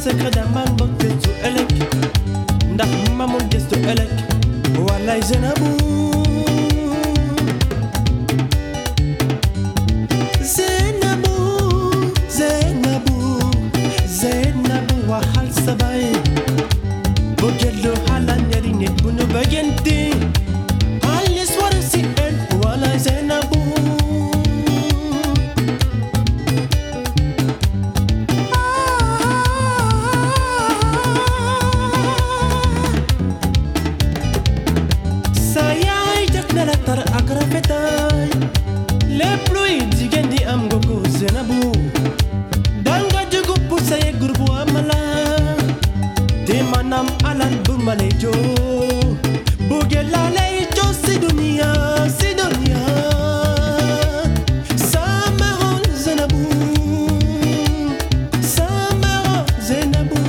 secret daman bëgg gëstu ëllëg ndax mamul gëstu ëllëg wallaay Zeynabou Zeynabou waxal sa baay bu gëllu xalaat ñaari nit bu nu bëggante xaalis war si el wallaay Zeynabou sa yaay def na la tar ak rafetaay lépp luy jigéen di am nga ko Zeynabou danga jugu pour say groupe amala te manam alal bu ma lay jox bëgge la lay jox si dunia sama xol Zeynabou sama xol Zeynabou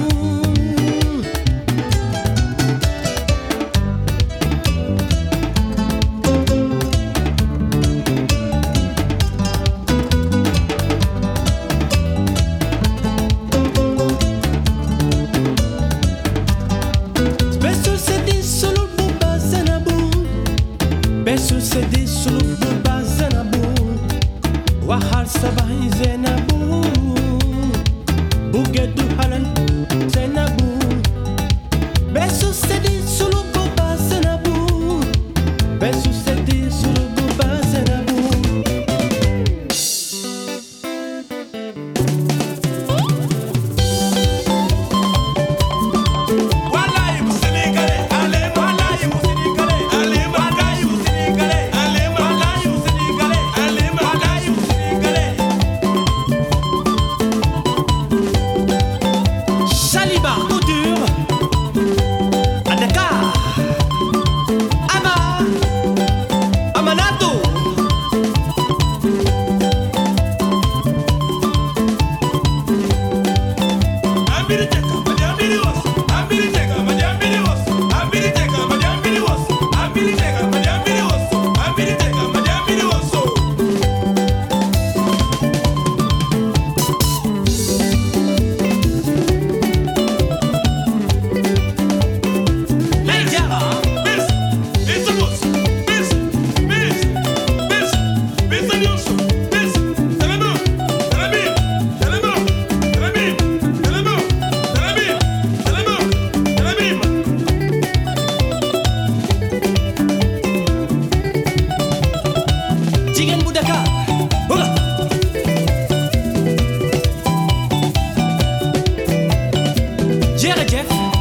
Besu sedi suluk bu ba Zeynabou waxal sa baay Zeynabou bu geddu halal Zeynabou besu sedi suluk bu ba Zeynabou besu sedi suluk bu ba Zeynabou Jërëjëf